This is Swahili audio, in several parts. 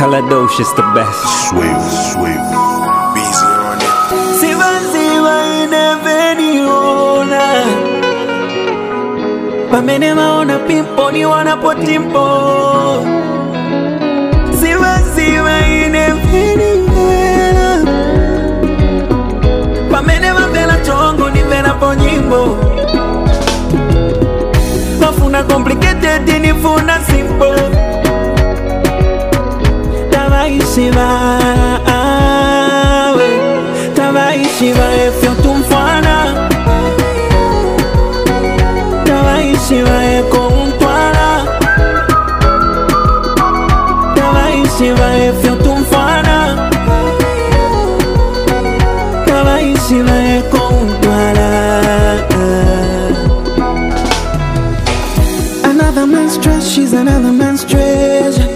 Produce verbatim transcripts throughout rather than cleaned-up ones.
Kaladocious the best. Swift, swift, busy on it. Siva siva ineveniona pamene maona pimpo ni wanapotimpo. Siva siva ineveniona pamene mabela chongo ni vela po nyimbo. Mafuna complicated nifuna simple. Tabaishiva Tabaishiva efyo tumfana. Tabaishiva eko untwala. Tabaishiva efyo tumfana. Tabaishiva eko untwala. Another man's trash, she's another man's treasure.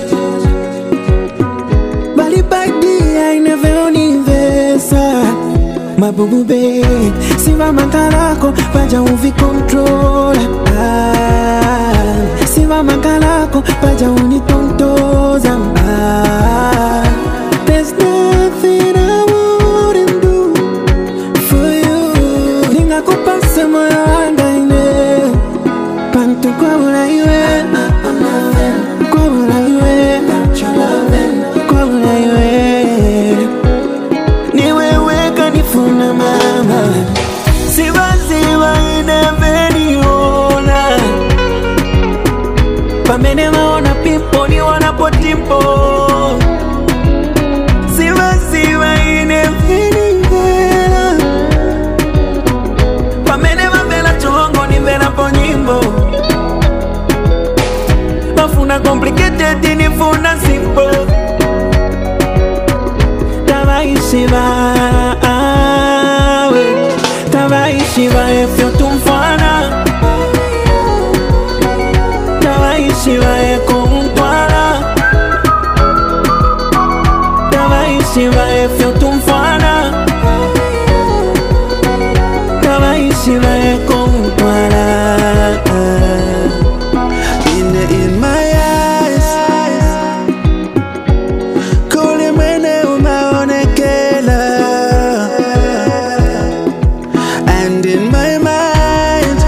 Mabubu be, siva mangalako, paja uvi controla. Ah, siva mangalako, paja uni tontoza. Ah, there's nothing I wouldn't do for you. Ninga kupase moyo wanga ine, pantu kwa ula iwe, kwa ula iwe, kwa ula iwe. Funa mama, siva siva ineveniona pamene maona pimpo ni wanapotimpo. Siva siva ineveniona pamene mabela chongo ni vela po nyimbo. Mafuna complicated nifuna simple. Tabaishiva Tabaishiva efyo tumfana. Tabaishiva eko untwala. Tabaishiva efyo tumfana. Tabaishiva eko untwala. In the, in my eyes, kule mwene umaonekela. And in my mind,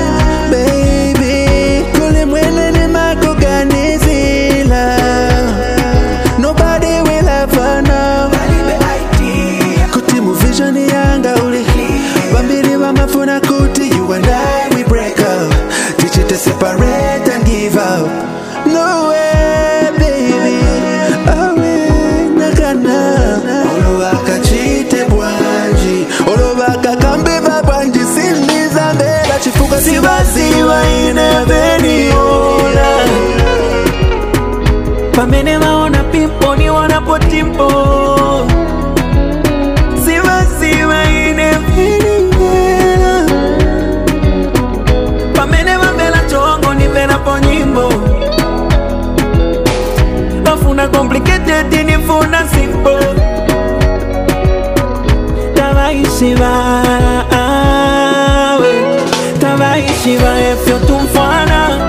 baby, kule mwene ni makuganizila. Nobody will ever know. Kuti mu vision yanga uli bambiri bamafuna kuti you and I we break up. Teach you to separate and give up. No way, baby. Awe nakana. Olo waka chite bwanji. Olo waka kambe babwanji. Siniza mbela chifuka Siva siva ineveniona pamene maona pimpo ni wanapotimpo. Siva siva ineveniona pamene mabela chongo ni vela po nyimbo. Mafuna complicated nifuna simple. Tabaishiva Tabaishiva efyo tumfana.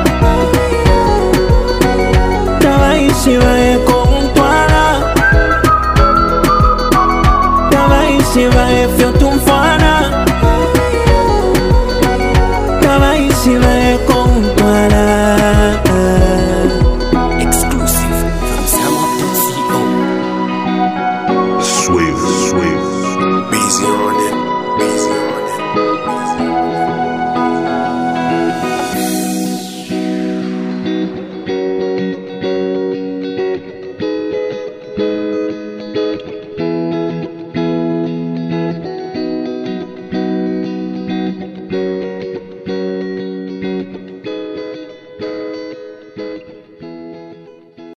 Tabaishiva eko untwala. Tabaishiva efyo tumfana. Tabaishiva eko